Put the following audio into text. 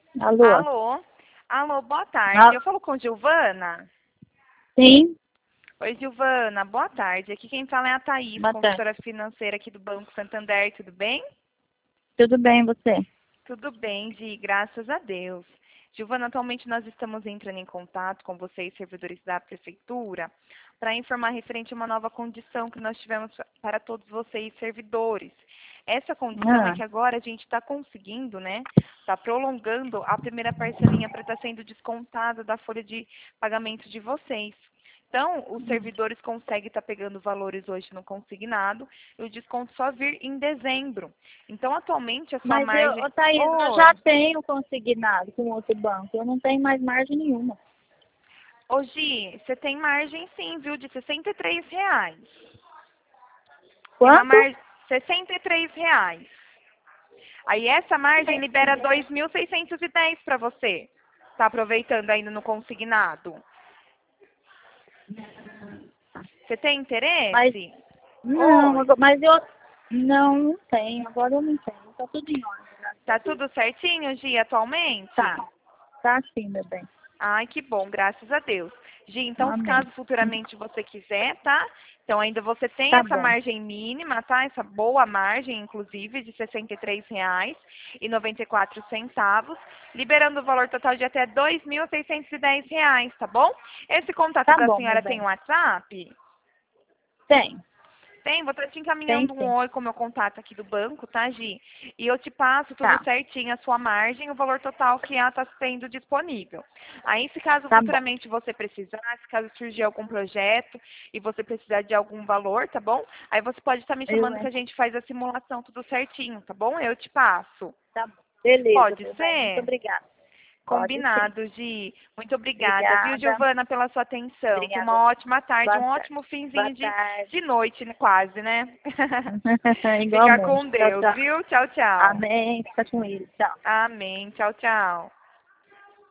Alô? Alô? Alô, boa tarde. Ah, Eu falo com Giovana. sim, Oi, Giovana, boa tarde. Aqui quem fala é a Thaís, boa tarde. consultora financeira aqui do Banco Santander. Tudo bem? Tudo bem, você? Tudo bem, Gi, graças a Deus. Giovana, atualmente nós estamos entrando em contato com vocês, servidores da Prefeitura, para informar referente a uma nova condição que nós tivemos para todos vocês, servidores. Essa condição é Ah, que agora a gente está conseguindo, né? Está prolongando a primeira parcelinha para estar sendo descontada da folha de pagamento de vocês. Então, os servidores conseguem estar pegando valores hoje no consignado e o desconto só vir em dezembro. Então, atualmente, a sua mas eu, margem. ô, Thaís, eu já Oi. tenho consignado com outro banco. Eu não tenho mais margem nenhuma. Ô, Gi, você tem margem sim, viu? De R$ 63. Tem uma Quanto? margem. R$ 63. Aí essa margem libera 2.610 para você. Tá aproveitando ainda no consignado. Você tem Mas, interesse? não, Oi. mas eu não tenho. Agora eu não tenho. Tá tudo em ordem, graças a Tá Deus. tudo certinho, Gi, atualmente? Tá, tá sim, meu bem. Ai, que bom, graças a Deus. Gi, então, se Amém. caso futuramente você quiser, tá? Então, ainda você tem Tá essa bom. margem mínima, tá? Essa boa margem, inclusive, de R$ 63,94, liberando o valor total de até R$ 2.610, tá bom? Esse contato Tá da bom, meu senhora tem bem. WhatsApp? Tem, Tem, vou estar te tem encaminhando um sim. oi com o meu contato aqui do banco, tá, Gi? E eu te passo tudo Tá, certinho, a sua margem, o valor total que ela está sendo disponível. Aí, se caso tá bom. futuramente você precisar, se caso surgir algum projeto e você precisar de algum valor, tá bom? Aí você pode estar me Eu, chamando que hein? a gente faz a simulação tudo certinho, tá bom? Eu te passo. Tá bom. Beleza, Pode meu bem. Muito ser? obrigada. Pode sim. Combinado, Gi. Muito obrigada, viu, Obrigada. Giovana, pela sua atenção. Tenha Obrigada. uma ótima tarde, Boa um tarde. ótimo Boa finzinho tarde. de noite, né, quase, né? Fica Igualmente. com Tchau, Deus, tchau. viu? Tchau, tchau. Amém. Fica com ele. Tchau. Amém. Tchau, tchau.